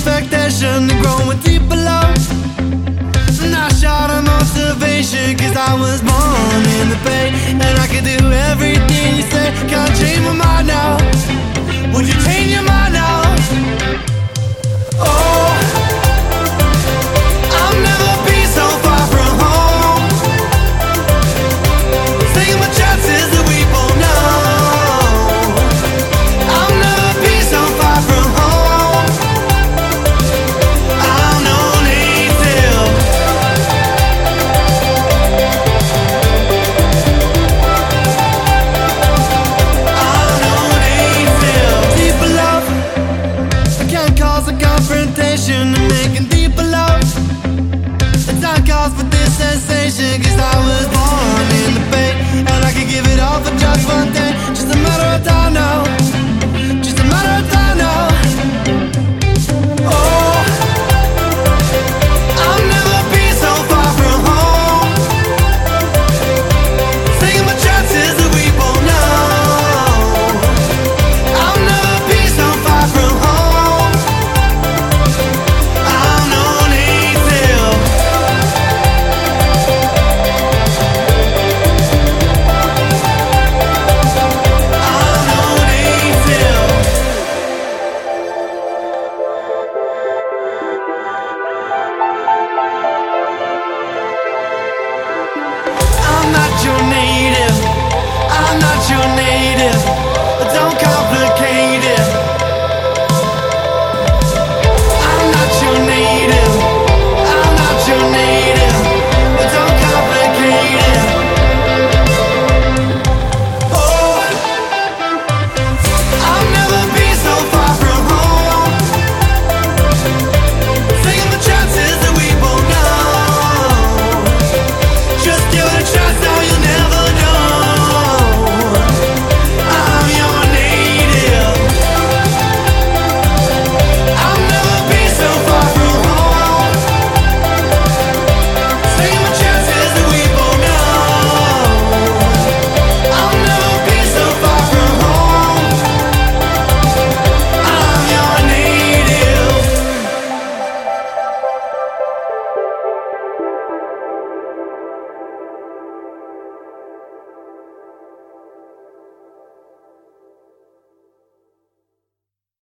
expectation, growing deep below. And I shout of motivation, cause I was born in the pain. And I can do everything you say, can't change my mind now. Would you change your mind now? Oh, I'll never be so far from home. Taking my chances that we both know. I'll never be so far from home. I'm no native. I'm no native. Deeper love, I can't cause a confrontation. I'm making deeper love. The time calls for this sensation, cause I was born in the pain. And I could give it all for just one day, just a matter of time now.